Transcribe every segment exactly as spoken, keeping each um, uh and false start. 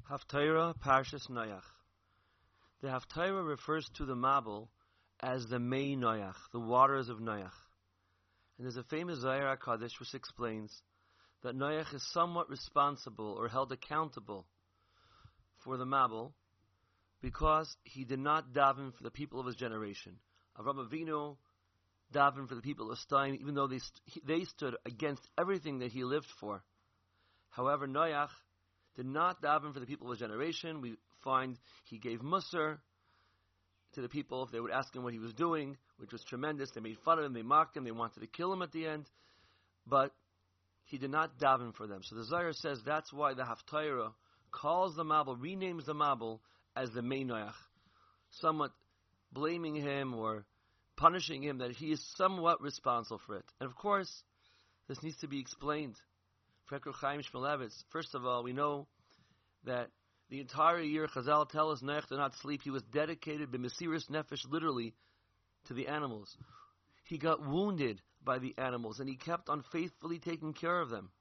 Haftarah Parshas Noach. The Haftarah refers to the Mabul as the Mei Noach, the waters of Noach. And there's a famous Zohar HaKadosh which explains that Noach is somewhat responsible or held accountable for the Mabul because he did not daven for the people of his generation. Avraham Avinu davened for the people of Stein, even though they, st- they stood against everything that he lived for. However, Noach did not daven for the people of his generation. We find he gave Musar to the people if they would ask him what he was doing, which was tremendous. They made fun of him, they mocked him, they wanted to kill him at the end. But he did not daven for them. So the Zohar says that's why the Haftarah calls the Mabul, renames the Mabul as the Mei Noach, somewhat blaming him or punishing him that he is somewhat responsible for it. And of course, this needs to be explained. Freker Chaim Shmulevitz, first of all, we know that the entire year Chazal tell us Noach did not sleep. He was dedicated, b'mesiras nefesh, literally, to the animals. He got wounded by the animals, and he kept on faithfully taking care of them.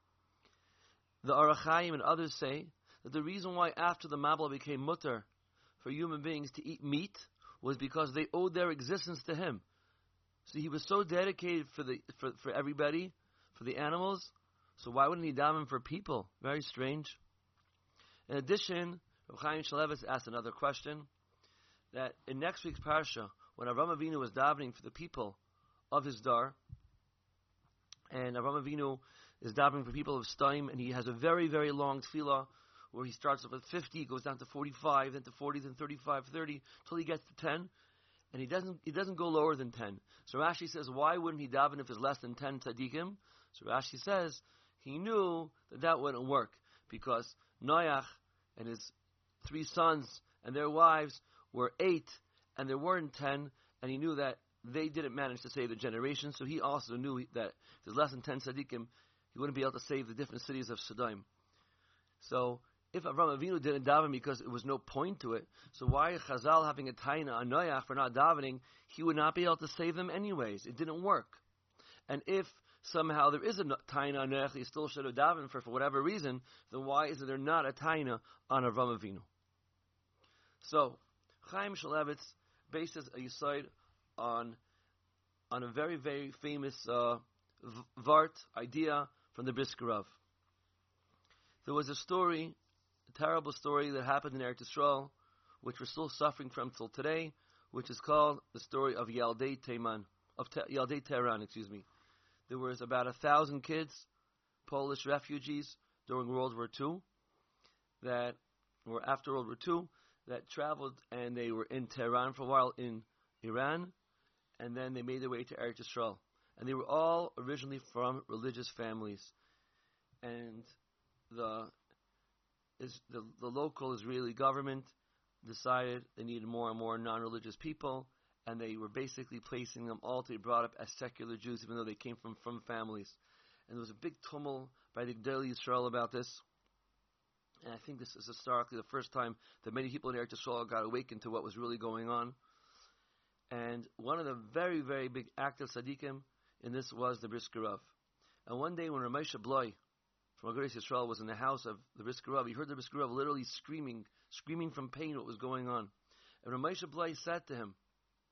The Orach Chaim and others say that the reason why after the Mabul became mutter for human beings to eat meat was because they owed their existence to him. So he was so dedicated for the for, for everybody, for the animals. So why wouldn't he daven for people? Very strange. In addition, Rav Chaim Shmulevitz asked another question, that in next week's parsha, when Avraham Avinu was davening for the people of his dar, and Avraham Avinu is davening for people of Staim, and he has a very, very long tefillah, where he starts off with fifty, goes down to forty-five, then to forty, then thirty-five, thirty, till he gets to ten, and he doesn't he doesn't go lower than ten. So Rashi says, why wouldn't he daven if it's less than ten tzaddikim? So Rashi says, he knew that that wouldn't work, because Noach and his three sons and their wives were eight, and there weren't ten, and he knew that they didn't manage to save the generation, so he also knew that if there's less than ten tzaddikim, he wouldn't be able to save the different cities of Sodom. So, if Avraham Avinu didn't daven because there was no point to it, so why Chazal having a taina on Noach for not davening? He would not be able to save them anyways. It didn't work. And if somehow there is a taina on Noach, he still should have davened for for whatever reason, then why is there not a taina on Avraham Avinu? So, Chaim Shmulevitz bases a yesod on on a very, very famous uh, vart idea from the Brisker Rav. There was a story, a terrible story that happened in Eretz Yisrael, which we're still suffering from till today, which is called the story of Yaldei Teiman, of Te- Yaldei Tehran, excuse me. There was about a thousand kids, Polish refugees during World War Two, that were after World War Two, that traveled and they were in Tehran for a while in Iran, and then they made their way to Eretz Yisrael. And they were all originally from religious families. And the is the, the local Israeli government decided they needed more and more non-religious people, and they were basically placing them all to be brought up as secular Jews, even though they came from, from families. And there was a big tumult by the Gdolei Yisrael about this. And I think this is historically the first time that many people in Eretz Yisrael got awakened to what was really going on. And one of the very, very big active tzaddikim in this was the Brisker Rav. And one day when Ramesha Bloy from Agudas Yisrael was in the house of the Brisker Rav, he heard the Brisker Rav literally screaming, screaming from pain what was going on. And Ramesha Bloy said to him,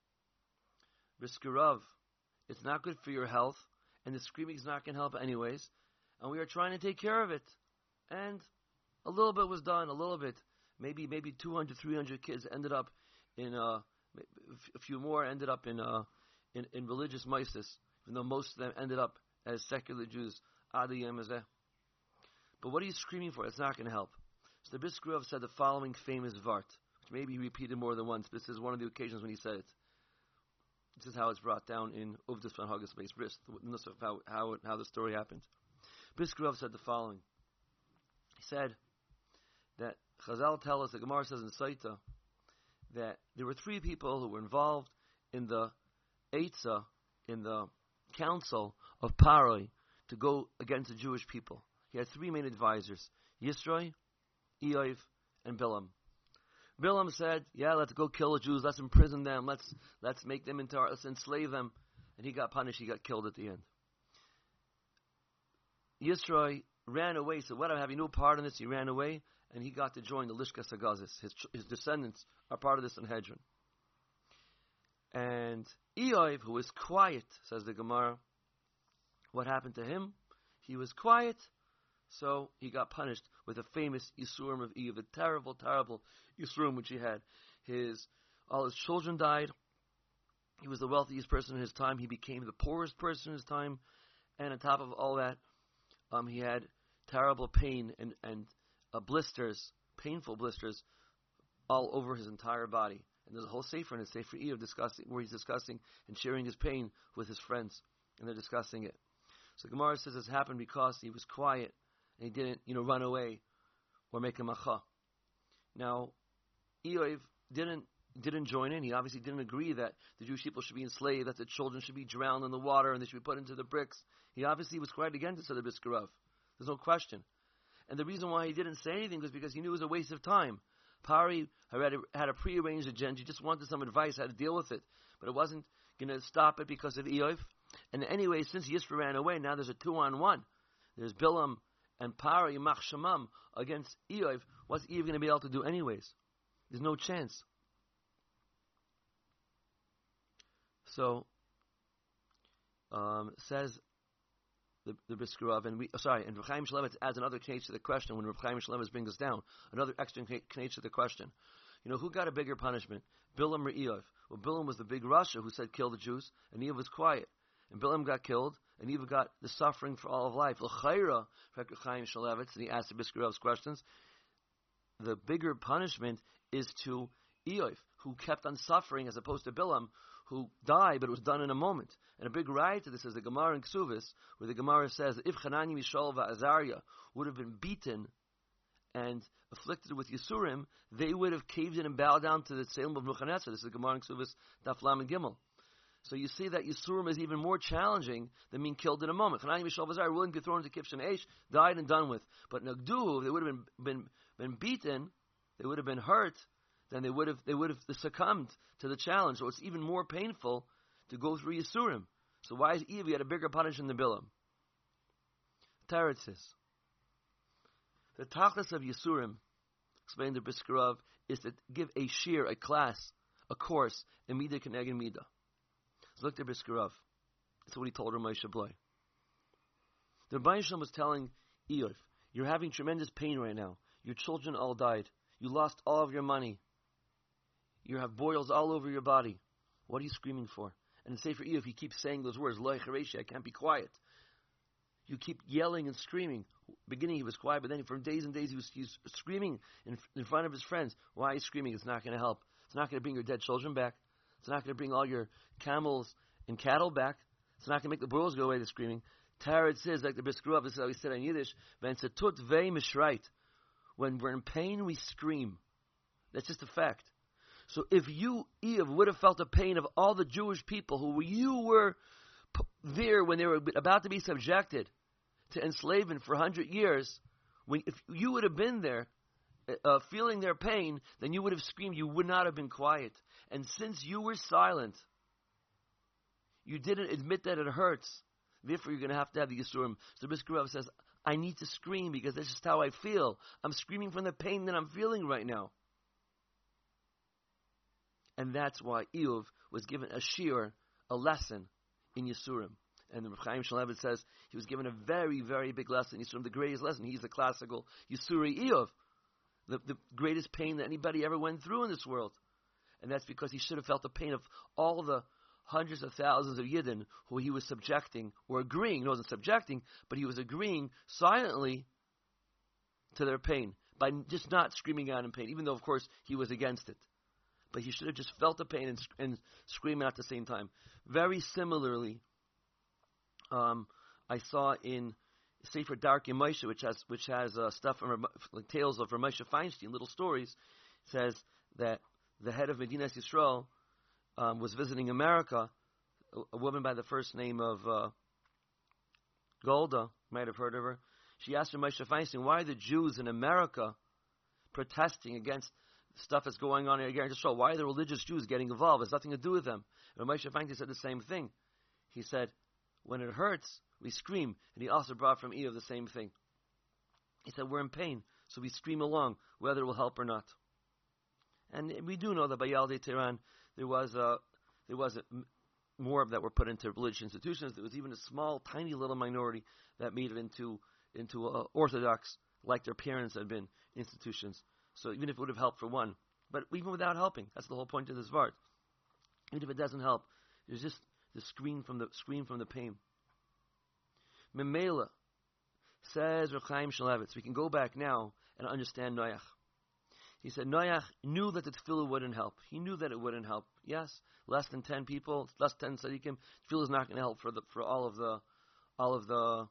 Brisker Rav, it's not good for your health, and the screaming is not going to help anyways, and we are trying to take care of it. And a little bit was done, a little bit. Maybe maybe two hundred, three hundred kids ended up in, uh, a few more ended up in uh, in, in religious meises, even though most of them ended up as secular Jews. Adi Yemazeh. But what are you screaming for? It's not going to help. So the Brisker Rav said the following famous vart, which maybe he repeated more than once, but this is one of the occasions when he said it. This is how it's brought down in Uvdas van Haggis Beis Bris, the witness of how, how, how the story happened. Brisker Rav said the following. He said that Chazal tell us, the Gemara says in Saita, that there were three people who were involved in the Eitzah, in the council of Paroi, to go against the Jewish people. He had three main advisors, Yisroi, Eiv, and Bilam. Bilam said, yeah, let's go kill the Jews, let's imprison them, let's let's make them into, let's enslave them. And he got punished, he got killed at the end. Yisroi ran away. So what? I'm having no part in this. He ran away, and he got to join the Lishkas Hagazis. His his descendants are part of this Sanhedrin. And Eoiv, who was quiet, says the Gemara, what happened to him? He was quiet, so he got punished with a famous Yisurim of Eoiv, a terrible, terrible Yisurim which he had. His all his children died. He was the wealthiest person in his time. He became the poorest person in his time. And on top of all that, um, he had terrible pain and, and uh, blisters, painful blisters, all over his entire body. And there's a whole sefer in it, Sefer Eoiv, discussing, where he's discussing and sharing his pain with his friends. And they're discussing it. So Gemara says this happened because he was quiet and he didn't, you know, run away or make a macha. Now, Eoiv didn't didn't join in. He obviously didn't agree that the Jewish people should be enslaved, that the children should be drowned in the water and they should be put into the bricks. He obviously was quite against it, said the Brisker. There's no question. And the reason why he didn't say anything was because he knew it was a waste of time. Pari had a, had a prearranged agenda. He just wanted some advice how to deal with it. But it wasn't going to stop it because of Eoiv. And anyway, since Yisra ran away, now there's a two-on-one. There's Bilam and Pari, Yimach Shemam, against Eoiv. What's Eoiv going to be able to do anyways? There's no chance. So, um, says the, the Brisker, and we, oh, sorry, and Reb Chaim Shmulevitz adds another case to the question when Reb Chaim Shmulevitz brings us down. Another extra case to the question. You know, who got a bigger punishment? Bilam or Eoiv? Well, Bilam was the big Rasha who said kill the Jews, and Eoiv was quiet. And Bilam got killed, and Eoiv got the suffering for all of life. L'chayra, Reb Chaim Shmulevitz, and he asked the Brisker's questions. The bigger punishment is to Eoiv, who kept on suffering, as opposed to Bilam, who died, but it was done in a moment. And a big riot to this is the Gemara in Ksuvis, where the Gemara says that if Hanani, Mishael, Azariah would have been beaten and afflicted with Yisurim, they would have caved in and bowed down to the Tzelem of Nebuchadnezzar. This is the Gemara in Ksuvis, Daf Lam and Gimel. So you see that Yisurim is even more challenging than being killed in a moment. Hanani, Mishael, Azariah were willing to be thrown into Kivshan Eish, died and done with. But Nagdu, they would have been, been, been beaten, they would have been hurt, then they would have they would have succumbed to the challenge. So it's even more painful to go through Yisurim. So why is Eoiv had a bigger punishment than Bilam? Teretz says the tachlis of Yisurim, explained the Brisker, is to give a shir, a class, a course, in Midah Keneged Midah. So look at the Brisker. That's what he told Ramosha Bloy. The Rebbeinu Shalom was telling Eoiv, you're having tremendous pain right now. Your children all died. You lost all of your money. You have boils all over your body. What are you screaming for? And in Sefer Eoiv, he keeps saying those words, Lo Yechareshi, I can't be quiet. You keep yelling and screaming. Beginning he was quiet, but then for days and days he was, he was screaming in, in front of his friends. Why are you screaming? It's not going to help. It's not going to bring your dead children back. It's not going to bring all your camels and cattle back. It's not going to make the boils go away, the screaming. Tarot says, like the Brisker, this is how he said in Yiddish, V'enzetut vei mishreit. When we're in pain, we scream. That's just a fact. So if you, Eoiv, would have felt the pain of all the Jewish people who you were p- there when they were about to be subjected to enslavement for one hundred years, when if you would have been there uh, feeling their pain, then you would have screamed. You would not have been quiet. And since you were silent, you didn't admit that it hurts. Therefore, you're going to have to have the Yisurim. So the Brisker says, I need to scream because that's just how I feel. I'm screaming from the pain that I'm feeling right now. And that's why Eoiv was given a shir, a lesson in Yisurim. And the Reb Chaim Shmulevitz says he was given a very, very big lesson in Yisurim, the greatest lesson. He's the classical Yisuri Eoiv, the, the greatest pain that anybody ever went through in this world. And that's because he should have felt the pain of all the hundreds of thousands of Yidden who he was subjecting or agreeing. He wasn't subjecting, but he was agreeing silently to their pain by just not screaming out in pain, even though, of course, he was against it. But he should have just felt the pain and, and scream at the same time. Very similarly, um, I saw in Sefer Darkei Moshe, which has which has uh, stuff from like tales of Moshe Feinstein, little stories, says that the head of Medinas Yisrael um, was visiting America. A, a woman by the first name of uh, Golda, you might have heard of her. She asked Moshe Feinstein, "Why are the Jews in America protesting against stuff that's going on here to show why are the religious Jews getting involved? It's nothing to do with them." And Moshe Feinstein said the same thing. He said, when it hurts, we scream. And he also brought from Eoiv the same thing. He said, we're in pain, so we scream along, whether it will help or not. And we do know that by Yaldei Tehran, there was a, there was a, more that were put into religious institutions. There was even a small, tiny little minority that made it into into uh, Orthodox, like their parents had been, institutions. So even if it would have helped for one, but even without helping, that's the whole point of this vart. Even if it doesn't help, there's just the scream from the scream from the pain. Memela says Reb Chaim Shmulevitz. We can go back now and understand Noach. He said Noach knew that the tefillah wouldn't help. He knew that it wouldn't help. Yes, less than ten people, less than ten tzaddikim. Tefillah is not going to help for the for all of the all of the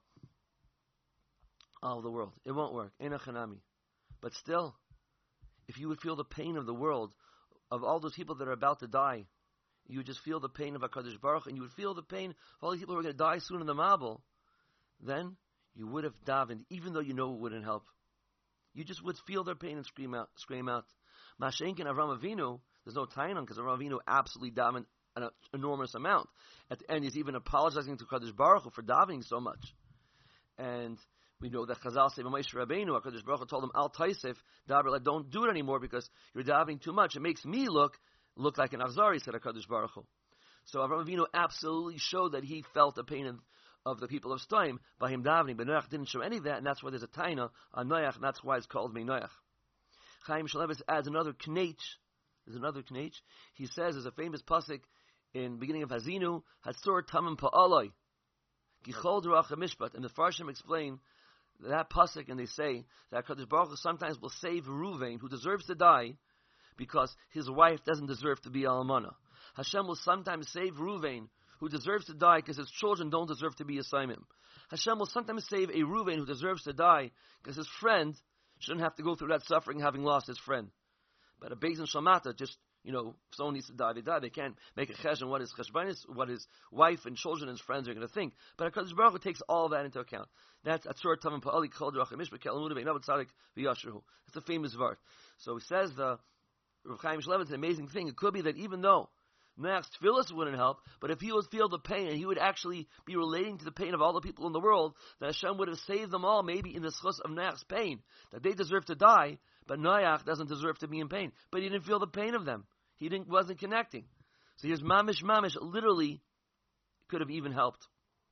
all of the world. It won't work. Eina chanami. But still, if you would feel the pain of the world, of all those people that are about to die, you would just feel the pain of HaKadosh Baruch, and you would feel the pain of all the people who are going to die soon in the Mabul, then you would have davened, even though you know it wouldn't help. You just would feel their pain and scream out. Scream out. Mashenkin Avram Avinu, there's no tainam, because Avram Avinu absolutely davened an enormous amount. At the end, he's even apologizing to HaKadosh Baruch Hu for davening so much. And we know that Chazal say, Moshe Rabbeinu, HaKadosh Baruch Hu told him, Al Taisef, daven, like, don't do it anymore because you're davening too much. It makes me look look like an Achzari, said HaKadosh Baruch Hu. So Avram Avinu absolutely showed that he felt the pain of, of the people of Stoim by him davening, but Noach didn't show any of that, and that's why there's a taina on Noach, and that's why it's called Me Noach. Chaim Shmulevitz adds another knech. There's another knech. He says, there's a famous pasuk in the beginning of Hazinu, Hatzor Tamim Pa'aloi, Gichol Derach HaMishpat, and the Farshim explain that pasuk, and they say that HaKadosh Baruch Hu sometimes will save Reuven, who deserves to die, because his wife doesn't deserve to be almana. Hashem will sometimes save Reuven, who deserves to die because his children don't deserve to be Yisayimim. Hashem will sometimes save a Reuven who deserves to die because his friend shouldn't have to go through that suffering having lost his friend. But a Beis Din Shalmata, just, you know, if someone needs to die, they die. They can't make a chesh on what his cheshbonis, what his wife and children and his friends are going to think. But HaKadosh Baruch Hu takes all that into account. That's Atzur Tamim Pa'ali Kol Derach HaMishpat Ke'alamuda Ve'inav Tzadik V'yashruhu. It's a famous vart. So he says the Reb Chaim Shmulevitz, an amazing thing. It could be that even though Noach's tefillas wouldn't help, but if he would feel the pain and he would actually be relating to the pain of all the people in the world, that Hashem would have saved them all, maybe in the schus of Noach's pain, that they deserve to die, but Noach doesn't deserve to be in pain. But he didn't feel the pain of them. He didn't wasn't connecting. So here's mamish mamish. Literally, could have even helped.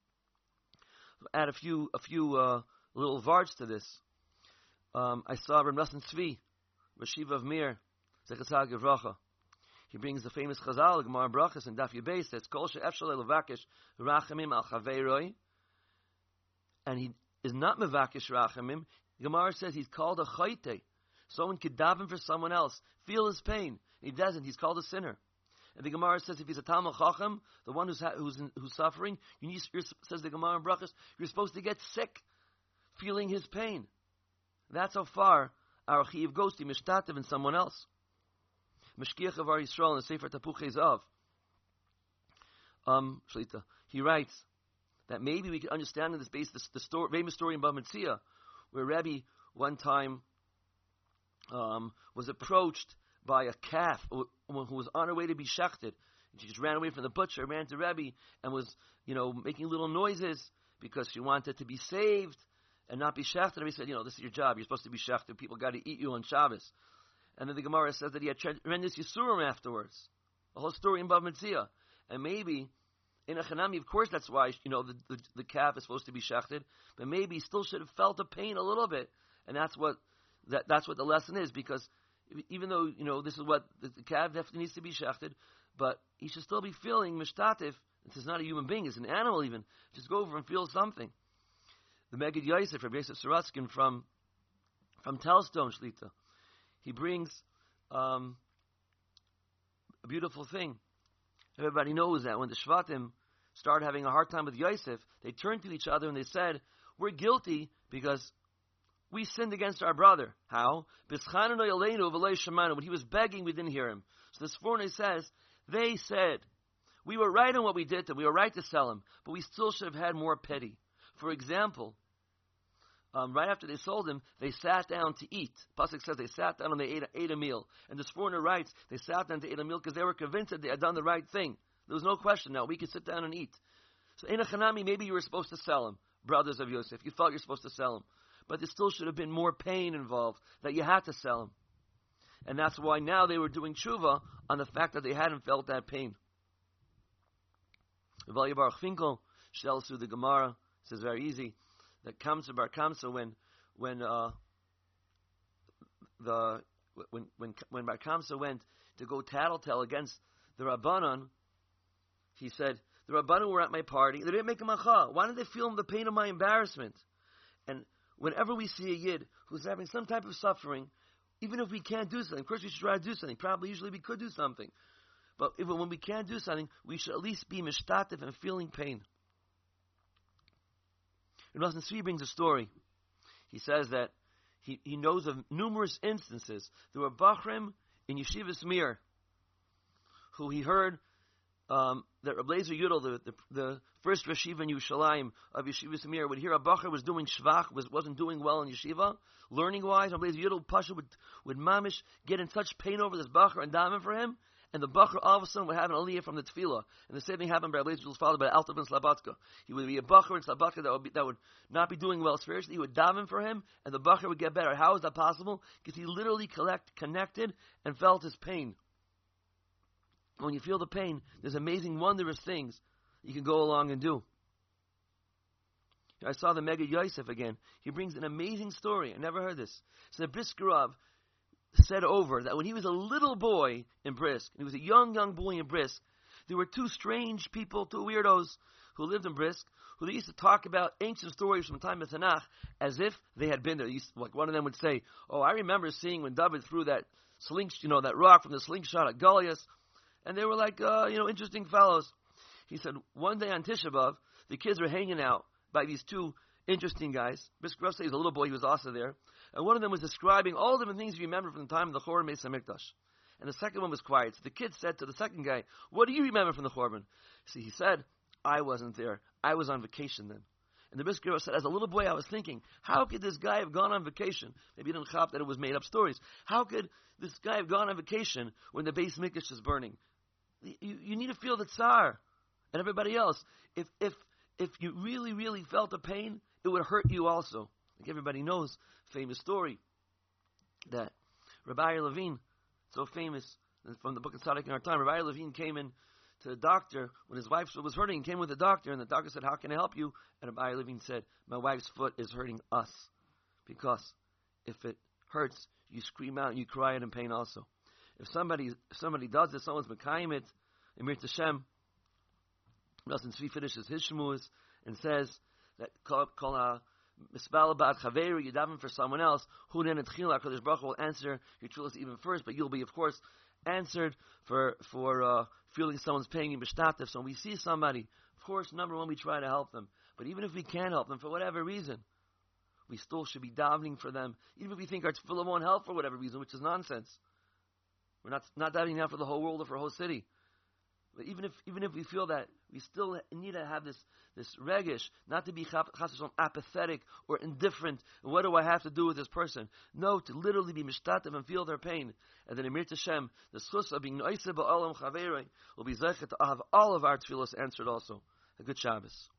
Add a few a few uh, little varts to this. Um, I saw Reb Nosson Tzvi, Rashiva of Mir. He brings the famous Chazal, Gemara Brachas, and Daf Yebei says, Kol she'ef shalei levakish rachamim al chaveiroi, and he is not mevakish rachamim. Gemara says he's called a chayte. Someone could daven for someone else, feel his pain. He doesn't. He's called a sinner. And the Gemara says if he's a Talmud Chacham, the one who's ha- who's in, who's suffering, you need, says the Gemara Brachas, you're supposed to get sick, feeling his pain. That's how far our chiyuv goes to mishtatev in someone else. Meshkiach of our Yisrael in the Sefer Tapuchei Zav. Um, Shlita. He writes that maybe we can understand in this base the, the story, famous story in Bava Metzia, where Rebbe one time um, was approached by a calf who, who was on her way to be shechted. She just ran away from the butcher, ran to Rebbe, and was, you know, making little noises because she wanted to be saved and not be shechted. Rebbe said, you know, this is your job. You're supposed to be shechted. People got to eat you on Shabbos. And then the Gemara says that he had tremendous Yisurim afterwards. The whole story in Bava Metzia. And maybe, in a Chanami, of course that's why, you know, the, the, the calf is supposed to be shechted, but maybe he still should have felt the pain a little bit. And that's what that that's what the lesson is, because even though, you know, this is what, the, the calf definitely needs to be shechted, but he should still be feeling mishtatif. This is not a human being, it's an animal even. Just go over and feel something. The Megid Yosef, Rabbi Yosef Sorotzkin from, from Telstone, Shlita, he brings um, a beautiful thing. Everybody knows that when the Shvatim started having a hard time with Yosef, they turned to each other and they said, we're guilty because we sinned against our brother. How? When he was begging, we didn't hear him. So the Sforno says, they said, we were right on what we did to him. We were right to sell him, but we still should have had more pity. For example, Um, right after they sold him, they sat down to eat. Pasuk says they sat down and they ate a, ate a meal. And the Sforno writes, they sat down to eat a meal because they were convinced that they had done the right thing. There was no question now. We could sit down and eat. So in a Chanami, maybe you were supposed to sell him, brothers of Yosef. You thought you were supposed to sell him. but there still should have been more pain involved, that you had to sell him. And that's why now they were doing tshuva on the fact that they hadn't felt that pain. Evalia Baruch Finkel, Shel Su the Gemara, says very easy, that Kamsa Bar Kamsa, when, when, uh, the, when, when, when Bar Kamsa went to go tattletale against the Rabbanon, he said, the Rabbanon were at my party, they didn't make a macha. Why didn't they feel the pain of my embarrassment? And whenever we see a Yid who's having some type of suffering, even if we can't do something, of course we should try to do something. Probably usually we could do something. But even when we can't do something, we should at least be mishtatif and feeling pain. And Nosson Tzvi brings a story. He says that he, he knows of numerous instances. There were Bachrim in Yeshivas Mir who he heard um, that Reb Leizer Yudel, the, the, the first Rashiva in Yerushalayim of Yeshivas Mir, would hear a Bachar was doing shvach, was, wasn't doing well in Yeshiva, learning-wise. Reb Leizer Yudel Pasha would, would mamish get in such pain over this Bachar and daven for him, and the Bachar all of a sudden would have an aliyah from the tefillah. And the same thing happened by Reb Leizer Yudel's father, by Alta ben Slabatka. He would be a Bachar in Slabatka that would, be, that would not be doing well spiritually. He would daven for him, and the Bachar would get better. How is that possible? Because he literally collect, connected and felt his pain. When you feel the pain, there's amazing, wondrous things you can go along and do. I saw the Mega Yosef again. He brings an amazing story. I never heard this. So the Brisker Rav said over that when he was a little boy in Brisk, and he was a young, young boy in Brisk, there were two strange people, two weirdos who lived in Brisk, who they used to talk about ancient stories from the time of Tanakh as if they had been there. Used to, like one of them would say, "Oh, I remember seeing when David threw that slingshot, you know, that rock from the slingshot at Goliath." And they were like, uh, you know, interesting fellows. He said, one day on Tisha B'Av, the kids were hanging out by these two interesting guys. Brisker Rav says he was a little boy, he was also there. And one of them was describing all the different things he remembered from the time of the Chorban Beis HaMikdash. And the second one was quiet. So the kid said to the second guy, what do you remember from the Chorban? See, he said, I wasn't there. I was on vacation then. And the Brisker Rav said, as a little boy, I was thinking, how could this guy have gone on vacation? Maybe he didn't chop that it was made up stories. How could this guy have gone on vacation when the Beis Mikdash is burning? You, you need to feel the tsar and everybody else. If if if you really, really felt the pain, it would hurt you also. Like everybody knows, famous story that Rabbi Levine, so famous from the book of Tzaddik in our time, Rabbi Levine came in to the doctor when his wife was hurting. He came with the doctor, and the doctor said, how can I help you? And Rabbi Levine said, my wife's foot is hurting us. Because if it hurts, you scream out and you cry out in pain also. If somebody if somebody does this, someone's Mekayim it, Emir Tashem, Nosson Tzvi finishes his shmuz and says that kol a misbal ba'at chaveru, you daven for someone else, hu nen etchila, HaKadosh Baruch Hu will answer your tefillos even first, but you'll be, of course, answered for for uh, feeling someone's pain in b'shtatif. So when we see somebody, of course, number one, we try to help them. But even if we can't help them for whatever reason, we still should be davening for them, even if we think our tefillah won't help for whatever reason, which is nonsense. We're not not davening now for the whole world or for a whole city. But even if even if we feel that, we still need to have this this regish, not to be chas v'shalom apathetic or indifferent. What do I have to do with this person? No, to literally be mishtatev and feel their pain. And then Emir Tashem, the schus of being noiseh ba'olam chaverei, will be zeichet to have all of our tefillos answered also. A good Shabbos.